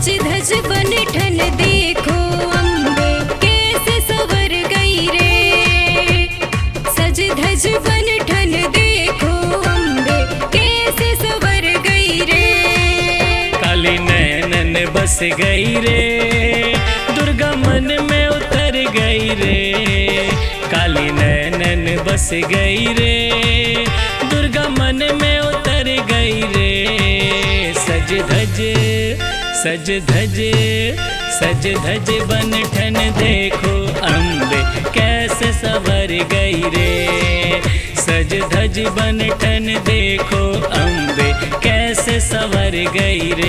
सज धज बन ठन देखो अम्बे कैसे सवर गई रे। सज धज बन ठन देखो अम्बे कैसे सवर गई रे। काली नैनन बस गई रे, दुर्गा मन में उतर गई रे। काली नैनन बस गई रे, दुर्गा मन में उतर गई रे। सज धज सज धज सज धज बन ठन देखो अम्बे कैसे सवर गई रे। सज धज बन ठन देखो अम्बे कैसे सवर गई रे।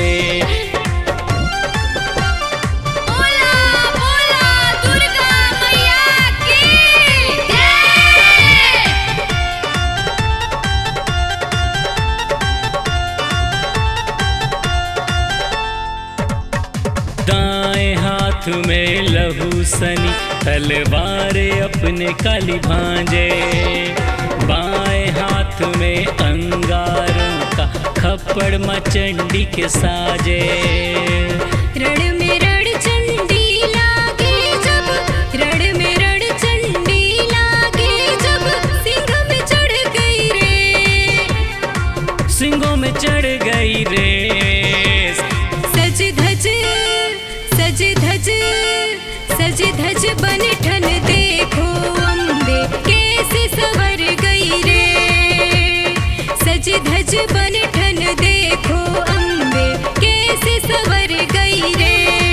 दाएं हाथ में लहू सनी तलवार अपने काली भांजे। बाएं हाथ में अंगारों का खप्पड़ मां चंडी के साजे। रण में रण चंडी लागे जब, रण में रण चंडी लागे जब, सिंह में चढ़ गई रे। सिंहों में चढ़ गई रे। सज धज सज धज सज धज बन ठन देखो अम्बे कैसे सवर गई रे। सज धज बन ठन देखो अम्बे कैसे सवर गई रे।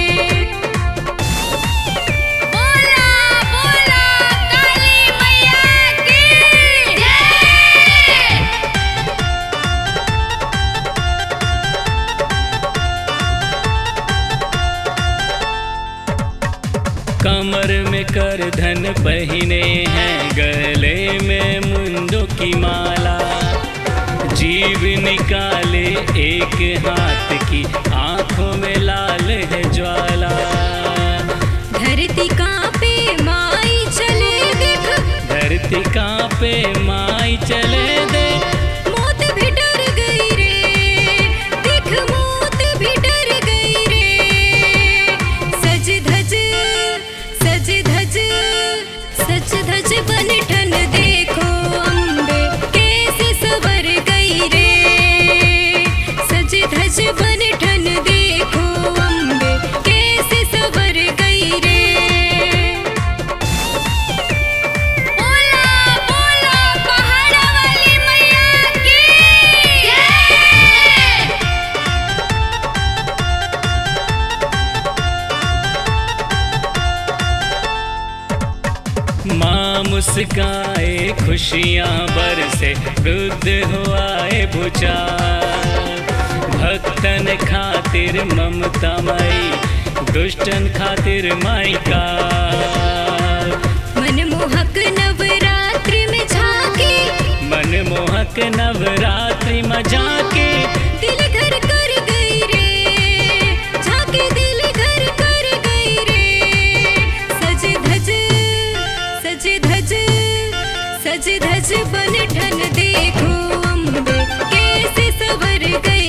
बोला बोला काली मैया की जय। कमर में करधन पहने हैं, गले में मुंदों की माला। जीव निकाले एक हाथ की, आंखों में लाल है ज्वाला। धरती कांपे माई चले देख, धरती कांपे माई चले दे। मौत भी डर गई रे, देख मौत भी डर गई रे। सज धज सज धज सज धज बन ठन देखो अम्बे कैसे सवर गई रे। सज धज बन ठन देखो अम्बे कैसे सवर गई रे। बोला बोला पहाड़ वाली मैया की जय। माँ मुस्काए खुशियाँ बरसे, वृद्ध हो आए भूचाल। भक्तन खातिर ममता माई, दुष्टन खातिर माई का। मनमोहक नवरात्रि में झांके, मनमोहक नवरात्रि में झांके। दिल घर कर गई रे, झांके दिल घर कर गई रे। सज धज सज धज सज धज बन ठन देखो अम्बे कैसे सवर गई